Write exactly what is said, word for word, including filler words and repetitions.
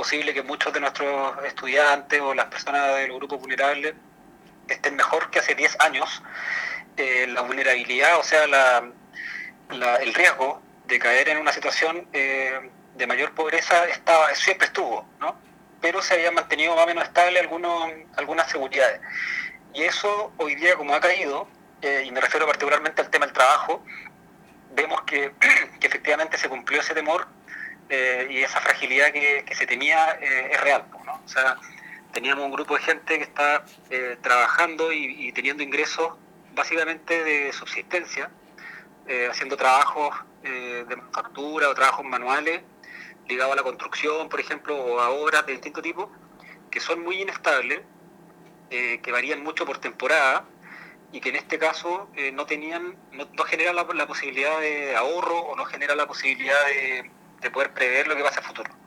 posible que muchos de nuestros estudiantes o las personas del grupo vulnerable estén mejor que hace diez años. Eh, la vulnerabilidad, o sea, la, la, el riesgo de caer en una situación eh, de mayor pobreza estaba, siempre estuvo, ¿no? Pero se habían mantenido más o menos estable algunos, algunas seguridades. Y eso hoy día, como ha caído, eh, y me refiero particularmente al tema del trabajo, vemos que, que efectivamente se cumplió ese temor eh, y esa fragilidad que, que se temía eh, es real, ¿no? O sea, teníamos un grupo de gente que está eh, trabajando y, y teniendo ingresos básicamente de subsistencia, eh, haciendo trabajos eh, de manufactura o trabajos manuales ligados a la construcción, por ejemplo, o a obras de distinto tipo, que son muy inestables, eh, que varían mucho por temporada, y que en este caso eh, no tenían, no, no generan la, la posibilidad de ahorro o no generan la posibilidad de, de poder prever lo que pasa a futuro.